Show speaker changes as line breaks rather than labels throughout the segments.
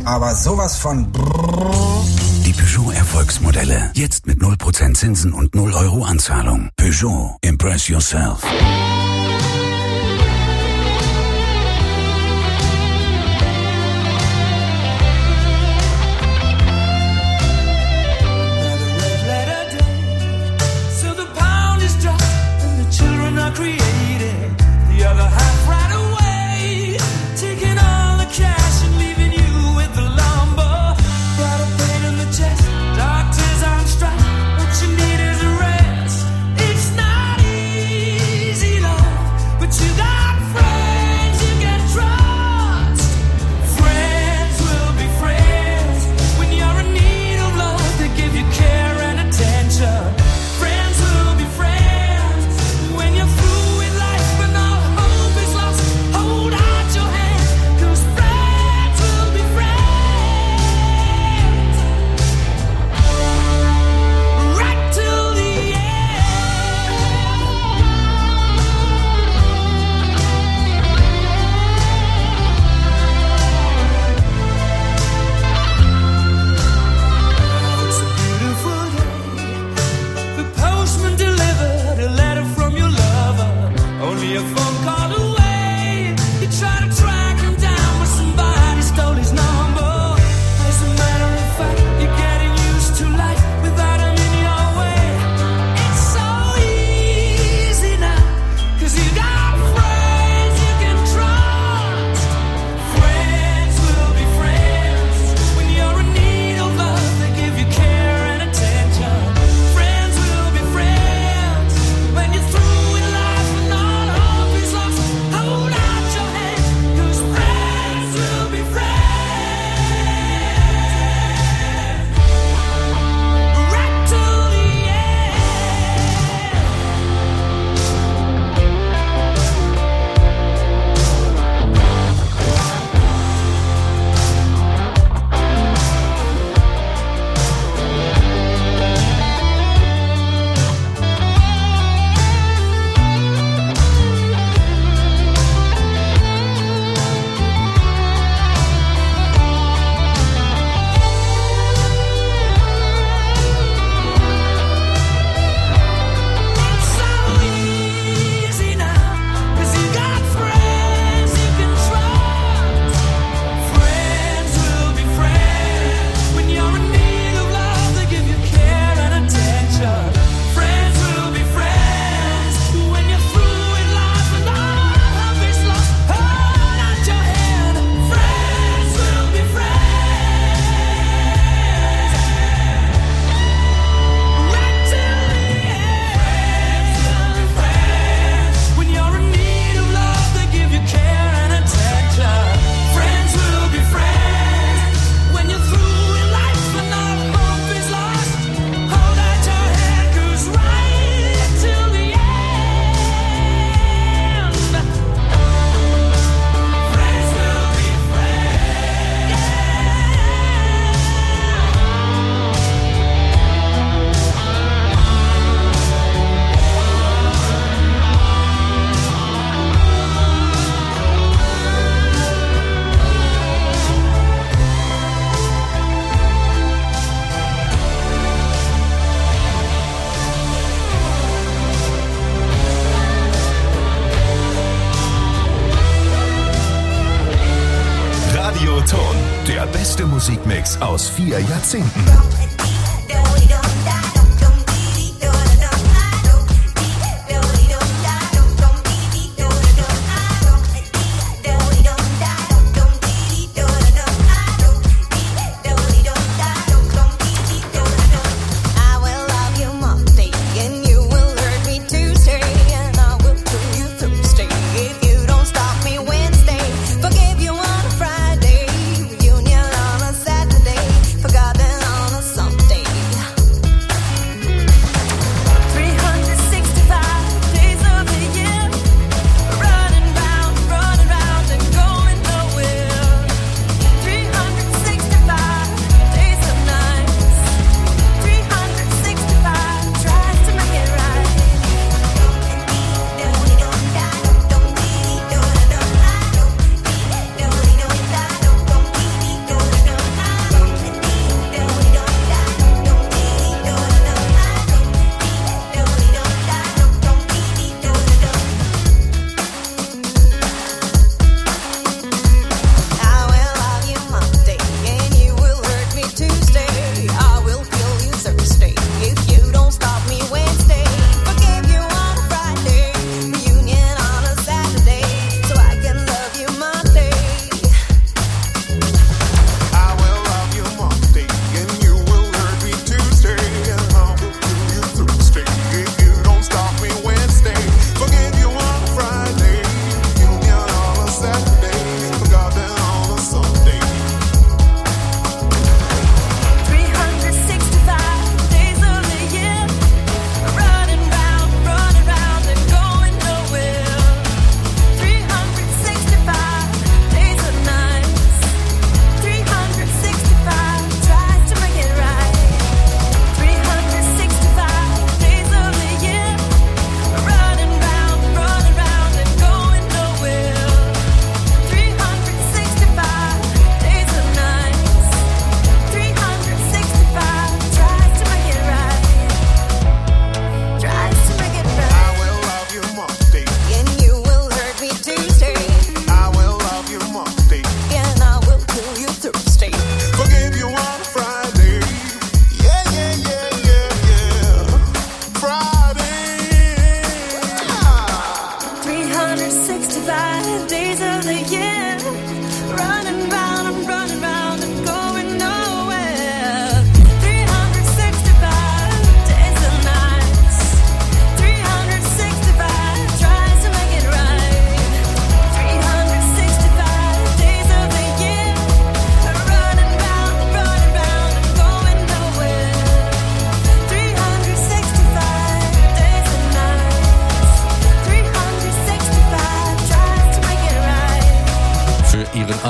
Aber sowas von
Die Peugeot Erfolgsmodelle. Jetzt mit 0% Zinsen und 0 Euro Anzahlung. Peugeot. Impress yourself.
Der beste Musikmix aus 4 Jahrzehnten.
Forgotten on a song.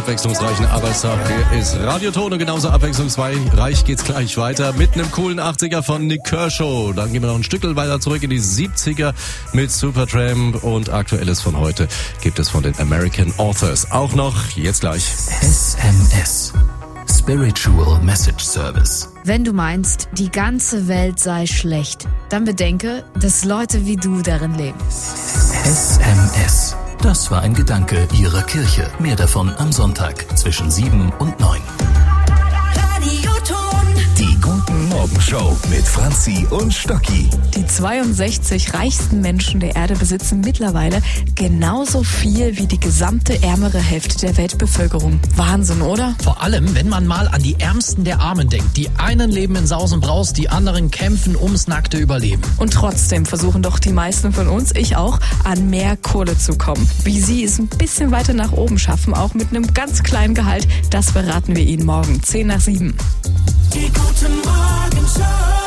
abwechslungsreichen Arbeitstag. Hier ist Radio Ton und genauso abwechslungsreich geht's gleich weiter mit einem coolen 80er von Nik Kershaw. Dann gehen wir noch ein Stückchen weiter zurück in die 70er mit Supertramp und Aktuelles von heute gibt es von den American Authors. Auch noch jetzt gleich.
SMS. Spiritual Message Service.
Wenn du meinst, die ganze Welt sei schlecht, dann bedenke, dass Leute wie du darin leben.
SMS. Das war ein Gedanke Ihrer Kirche. Mehr davon am Sonntag zwischen 7 und 9.
Die Guten Morgen Show mit Franzi und Stocki.
Die 62 reichsten Menschen der Erde besitzen mittlerweile genauso viel wie die gesamte ärmere Hälfte der Weltbevölkerung. Wahnsinn, oder?
Vor allem, wenn man mal an die Ärmsten der Armen denkt. Die einen leben in Saus und Braus, die anderen kämpfen ums nackte Überleben.
Und trotzdem versuchen doch die meisten von uns, ich auch, an mehr Kohle zu kommen. Wie sie es ein bisschen weiter nach oben schaffen, auch mit einem ganz kleinen Gehalt, das verraten wir Ihnen morgen, 10 nach 7.
Die Guten Morgen Show.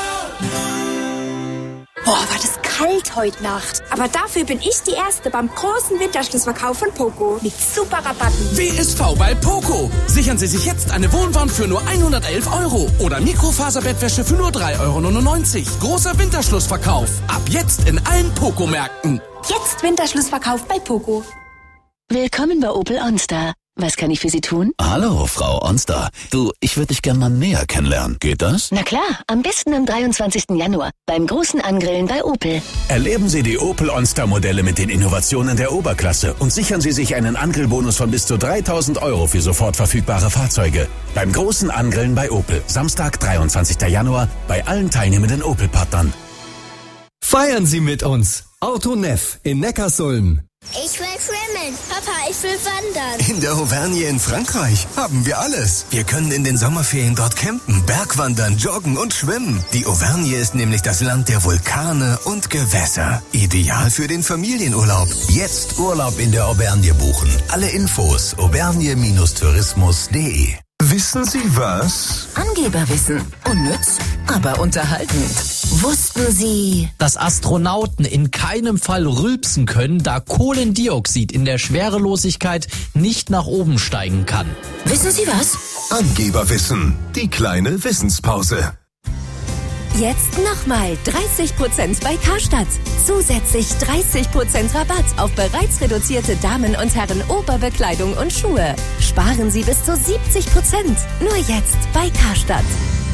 Boah, war das kalt heute Nacht. Aber dafür bin ich die Erste beim großen Winterschlussverkauf von Poco. Mit super Rabatten.
WSV bei Poco. Sichern Sie sich jetzt eine Wohnwand für nur 111 € oder Mikrofaserbettwäsche für nur 3,99 €. Großer Winterschlussverkauf. Ab jetzt in allen Poco-Märkten.
Jetzt Winterschlussverkauf bei Poco.
Willkommen bei Opel OnStar. Was kann ich für Sie tun?
Hallo, Frau OnStar. Du, ich würde dich gerne mal näher kennenlernen. Geht das?
Na klar, am besten am 23. Januar beim großen Angrillen bei Opel.
Erleben Sie die Opel OnStar-Modelle mit den Innovationen der Oberklasse und sichern Sie sich einen Angrillbonus von bis zu 3.000 € für sofort verfügbare Fahrzeuge. Beim großen Angrillen bei Opel. Samstag, 23. Januar bei allen teilnehmenden Opel-Partnern.
Feiern Sie mit uns. Autoneff in Neckarsulm.
Ich will schwimmen. Papa, ich will wandern.
In der Auvergne in Frankreich haben wir alles. Wir können in den Sommerferien dort campen, Bergwandern, joggen und schwimmen. Die Auvergne ist nämlich das Land der Vulkane und Gewässer. Ideal für den Familienurlaub.
Jetzt Urlaub in der Auvergne buchen. Alle Infos auvergne-tourismus.de.
Wissen Sie was?
Angeberwissen. Unnütz, aber unterhaltend. Wussten Sie,
dass Astronauten in keinem Fall rülpsen können, da Kohlendioxid in der Schwerelosigkeit nicht nach oben steigen kann?
Wissen Sie was?
Angeberwissen. Die kleine Wissenspause.
Jetzt nochmal 30% bei Karstadt. Zusätzlich 30% Rabatt auf bereits reduzierte Damen- und Herren-Oberbekleidung und Schuhe. Sparen Sie bis zu 70%. Nur jetzt bei Karstadt.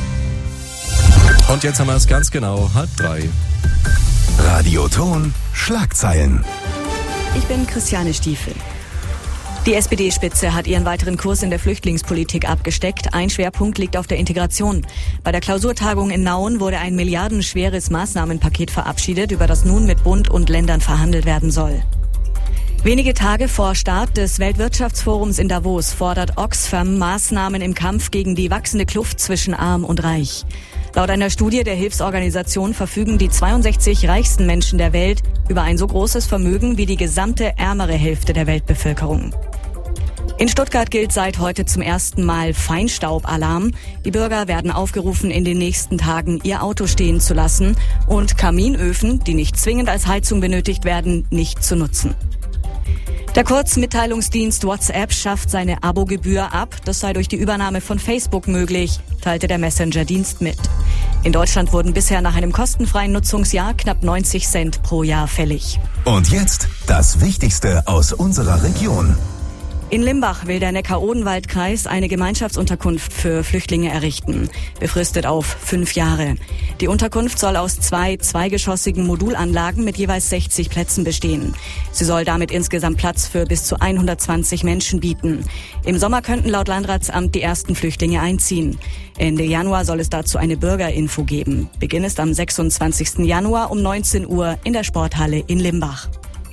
Und jetzt haben wir es ganz genau, 2:30.
Radio Ton, Schlagzeilen.
Ich bin Christiane Stiefel. Die SPD-Spitze hat ihren weiteren Kurs in der Flüchtlingspolitik abgesteckt. Ein Schwerpunkt liegt auf der Integration. Bei der Klausurtagung in Nauen wurde ein milliardenschweres Maßnahmenpaket verabschiedet, über das nun mit Bund und Ländern verhandelt werden soll. Wenige Tage vor Start des Weltwirtschaftsforums in Davos fordert Oxfam Maßnahmen im Kampf gegen die wachsende Kluft zwischen Arm und Reich. Laut einer Studie der Hilfsorganisation verfügen die 62 reichsten Menschen der Welt über ein so großes Vermögen wie die gesamte ärmere Hälfte der Weltbevölkerung. In Stuttgart gilt seit heute zum ersten Mal Feinstaubalarm. Die Bürger werden aufgerufen, in den nächsten Tagen ihr Auto stehen zu lassen und Kaminöfen, die nicht zwingend als Heizung benötigt werden, nicht zu nutzen. Der Kurzmitteilungsdienst WhatsApp schafft seine Abogebühr ab. Das sei durch die Übernahme von Facebook möglich, teilte der Messenger-Dienst mit. In Deutschland wurden bisher nach einem kostenfreien Nutzungsjahr knapp 90 Cent pro Jahr fällig.
Und jetzt das Wichtigste aus unserer Region.
In Limbach will der Neckar-Odenwald-Kreis eine Gemeinschaftsunterkunft für Flüchtlinge errichten, befristet auf 5 Jahre. Die Unterkunft soll aus 2 zweigeschossigen Modulanlagen mit jeweils 60 Plätzen bestehen. Sie soll damit insgesamt Platz für bis zu 120 Menschen bieten. Im Sommer könnten laut Landratsamt die ersten Flüchtlinge einziehen. Ende Januar soll es dazu eine Bürgerinfo geben. Beginn ist am 26. Januar um 19 Uhr in der Sporthalle in Limbach.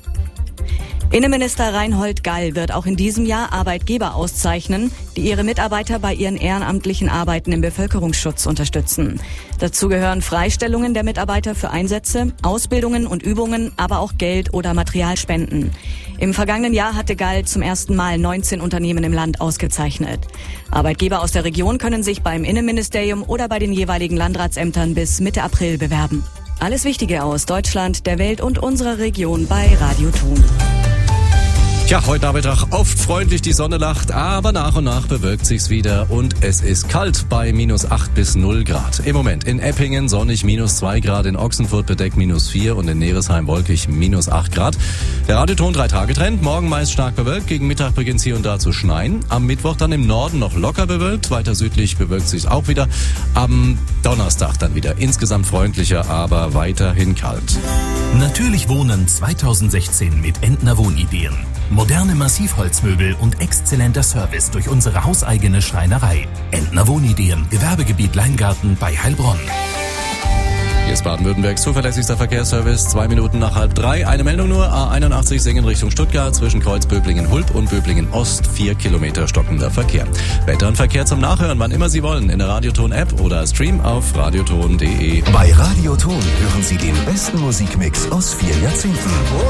Innenminister Reinhold Gall wird auch in diesem Jahr Arbeitgeber auszeichnen, die ihre Mitarbeiter bei ihren ehrenamtlichen Arbeiten im Bevölkerungsschutz unterstützen. Dazu gehören Freistellungen der Mitarbeiter für Einsätze, Ausbildungen und Übungen, aber auch Geld- oder Materialspenden. Im vergangenen Jahr hatte Gall zum ersten Mal 19 Unternehmen im Land ausgezeichnet. Arbeitgeber aus der Region können sich beim Innenministerium oder bei den jeweiligen Landratsämtern bis Mitte April bewerben. Alles Wichtige aus Deutschland, der Welt und unserer Region bei Radio Ton.
Tja, heute Nachmittag oft freundlich, die Sonne lacht, aber nach und nach bewölkt sich's wieder und es ist kalt bei minus 8 bis 0 Grad. Im Moment in Eppingen sonnig minus 2 Grad, in Ochsenfurt bedeckt minus 4 und in Neresheim wolkig minus 8 Grad. Der Radioton 3-Tage-Trend, morgen meist stark bewölkt, gegen Mittag beginnt's hier und da zu schneien. Am Mittwoch dann im Norden noch locker bewölkt, weiter südlich bewölkt sich's auch wieder. Am Donnerstag dann wieder insgesamt freundlicher, aber weiterhin kalt.
Natürlich Wohnen 2016 mit Entner Wohnideen. Moderne Massivholzmöbel und exzellenter Service durch unsere hauseigene Schreinerei. Entner Wohnideen, Gewerbegebiet Leingarten bei Heilbronn.
Hier ist Baden-Württembergs zuverlässigster Verkehrsservice, 2 Minuten nach 2:30. Eine Meldung nur, A81 Singen Richtung Stuttgart, zwischen Kreuz Böblingen-Hulb und Böblingen-Ost, 4 Kilometer stockender Verkehr. Wetter und Verkehr zum Nachhören, wann immer Sie wollen, in der Radioton-App oder Stream auf radioton.de.
Bei Radioton hören Sie den besten Musikmix aus 4 Jahrzehnten.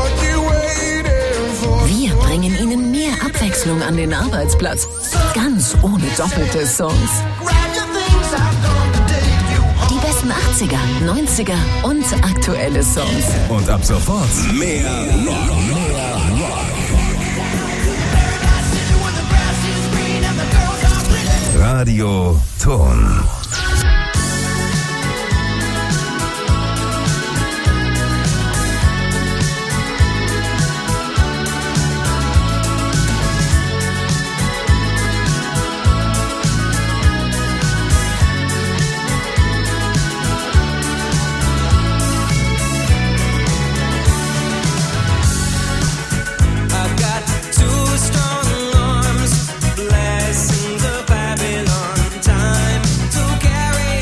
Wir bringen Ihnen mehr Abwechslung an den Arbeitsplatz, ganz ohne doppelte Songs. Die besten 80er, 90er und aktuelle Songs.
Und ab sofort mehr Rock. Radioton.
Blessings of Babylon, time to carry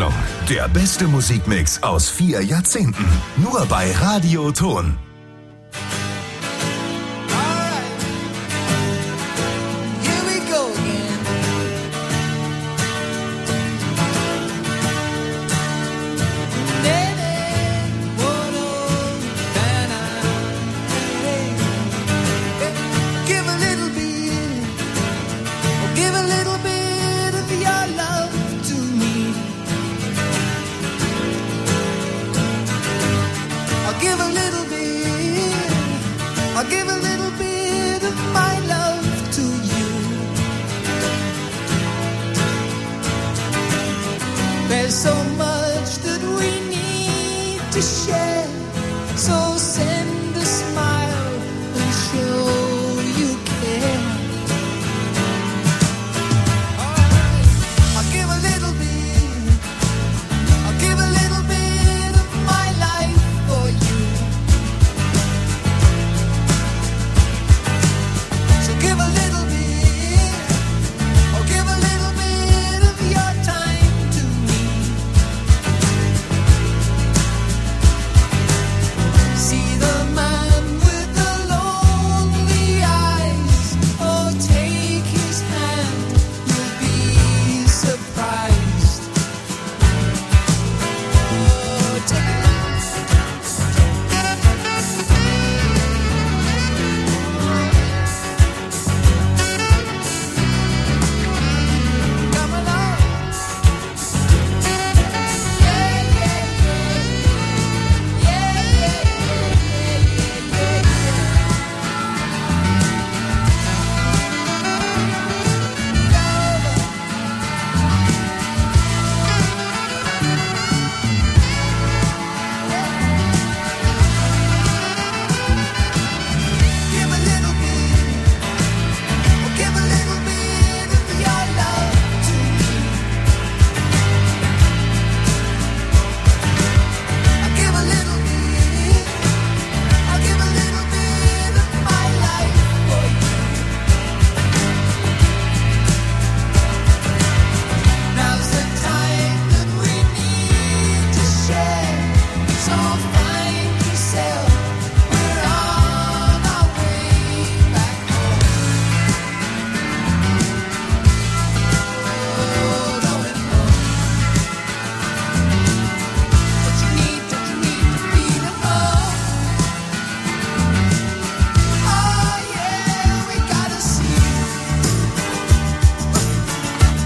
Abwechslung. Der beste Musikmix aus 4 Jahrzehnten. Nur bei Radio Ton.
There's so much that we need to share, so send